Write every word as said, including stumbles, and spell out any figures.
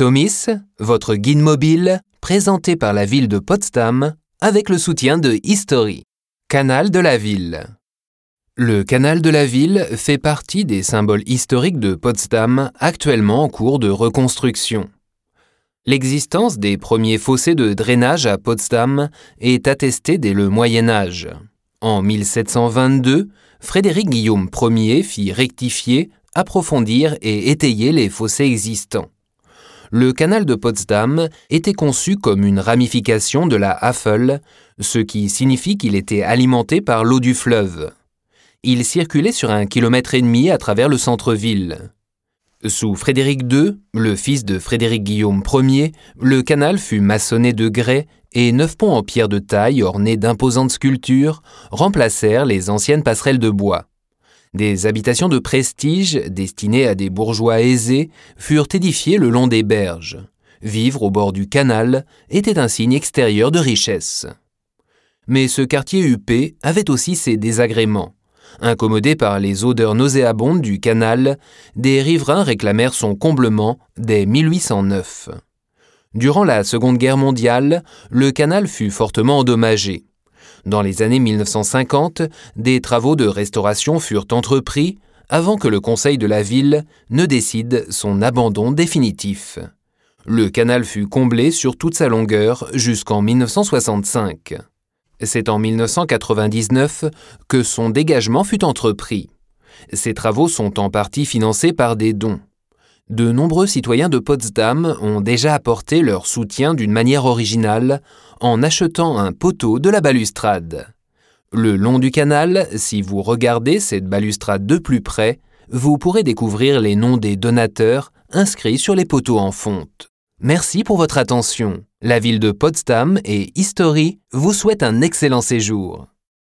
Tomis, votre guide mobile, présenté par la ville de Potsdam avec le soutien de History. Canal de la ville. Le canal de la ville fait partie des symboles historiques de Potsdam actuellement en cours de reconstruction. L'existence des premiers fossés de drainage à Potsdam est attestée dès le Moyen Âge. En mille sept cent vingt-deux, Frédéric Guillaume Ier fit rectifier, approfondir et étayer les fossés existants. Le canal de Potsdam était conçu comme une ramification de la Havel, ce qui signifie qu'il était alimenté par l'eau du fleuve. Il circulait sur un kilomètre et demi à travers le centre-ville. Sous Frédéric deux, le fils de Frédéric Guillaume Ier, le canal fut maçonné de grès et neuf ponts en pierre de taille ornés d'imposantes sculptures remplacèrent les anciennes passerelles de bois. Des habitations de prestige, destinées à des bourgeois aisés, furent édifiées le long des berges. Vivre au bord du canal était un signe extérieur de richesse. Mais ce quartier huppé avait aussi ses désagréments. Incommodés par les odeurs nauséabondes du canal, des riverains réclamèrent son comblement dès mille huit cent neuf. Durant la Seconde Guerre mondiale, le canal fut fortement endommagé. Dans les années mille neuf cent cinquante, des travaux de restauration furent entrepris avant que le conseil de la ville ne décide son abandon définitif. Le canal fut comblé sur toute sa longueur jusqu'en mille neuf cent soixante-cinq. C'est en mille neuf cent quatre-vingt-dix-neuf que son dégagement fut entrepris. Ces travaux sont en partie financés par des dons. De nombreux citoyens de Potsdam ont déjà apporté leur soutien d'une manière originale en achetant un poteau de la balustrade. Le long du canal, si vous regardez cette balustrade de plus près, vous pourrez découvrir les noms des donateurs inscrits sur les poteaux en fonte. Merci pour votre attention. La ville de Potsdam et History vous souhaitent un excellent séjour.